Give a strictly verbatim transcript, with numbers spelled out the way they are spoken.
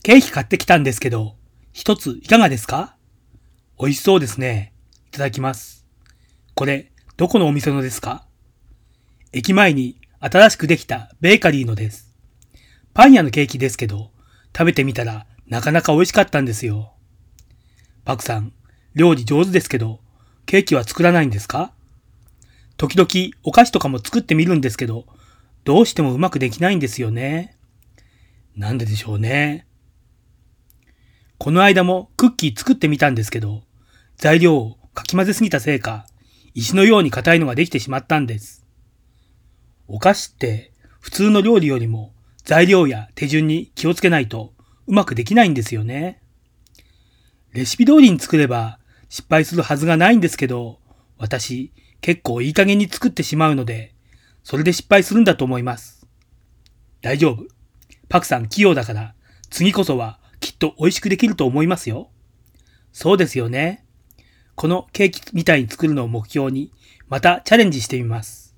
ケーキ買ってきたんですけど、一ついかがですか？美味しそうですね。いただきます。これ、どこのお店のですか？駅前に新しくできたベーカリーのです。パン屋のケーキですけど、食べてみたらなかなか美味しかったんですよ。パクさん、料理上手ですけど、ケーキは作らないんですか？時々お菓子とかも作ってみるんですけど、どうしてもうまくできないんですよね。なんででしょうね。この間もクッキー作ってみたんですけど、材料をかき混ぜすぎたせいか、石のように硬いのができてしまったんです。お菓子って普通の料理よりも材料や手順に気をつけないとうまくできないんですよね。レシピ通りに作れば失敗するはずがないんですけど、私結構いい加減に作ってしまうので、それで失敗するんだと思います。大丈夫。パクさん器用だから、次こそはきっと美味しくできると思いますよ。そうですよね。このケーキみたいに作るのを目標に、またチャレンジしてみます。